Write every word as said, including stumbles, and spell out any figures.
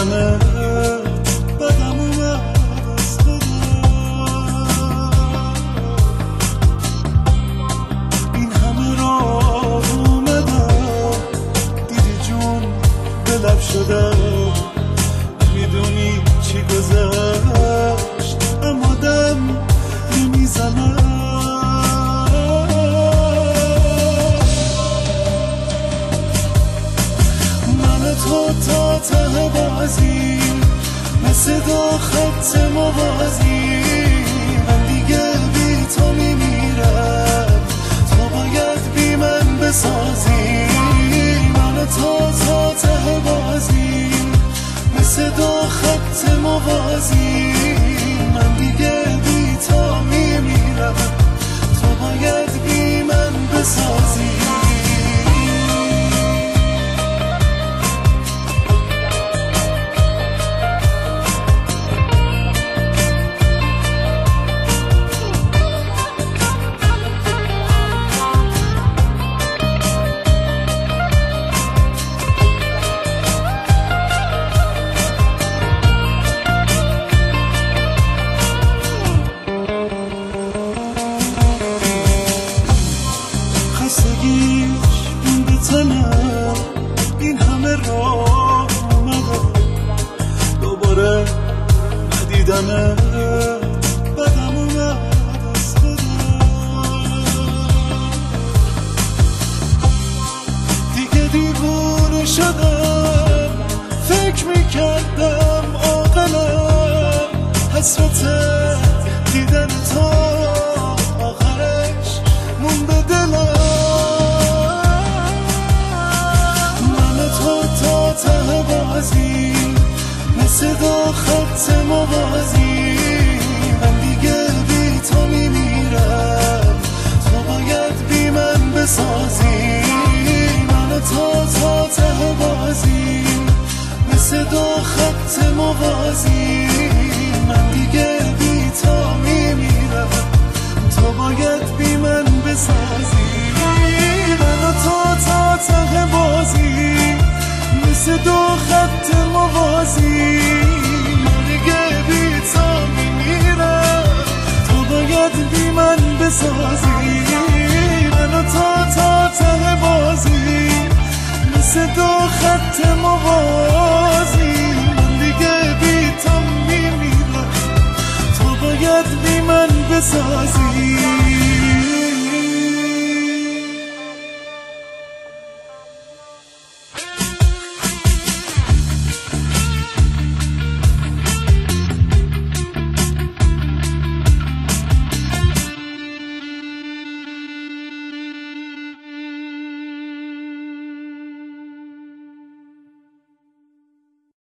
ندیدمه بدم اومد از خدا. این همه راه اومدم دیدی جون به لب شدم، میدونی چی گذشت اما دم نمیزنم. من تو تا ته بازی مثل دو خط موازی، من دیگه بی تو میمیرم، تو باید بی من بسازی. من تو تا ته بازی مثل دو خط موازی، من دیگه بی تو میمیرم، تو باید بی من بسازی. خستگیش این به تنم، این همه راه اومدم دوباره ندیدمه بدم اومد از خدا. دیگه دیوونه شدم، فکر میکردم عاقلم، حسرت دیدن تو آخرش مون به دلم. ته بازی مثل دو خط موازی، من دیگه بی تو میمیرم، تو باید بی من بسازی. من تو تا ته بازی مثل دو خط موازی، من دیگه بی تو میمیرم، تو باید بی من بسازی. من تو تا ته بازی مثل دو خط موازی، من دیگه بی تو میمیرم، تو باید بی من بسازی. من تا تا ته بازی مثل دو خط موازی، من دیگه بی تو میمیرم، تو باید بی من بسازی.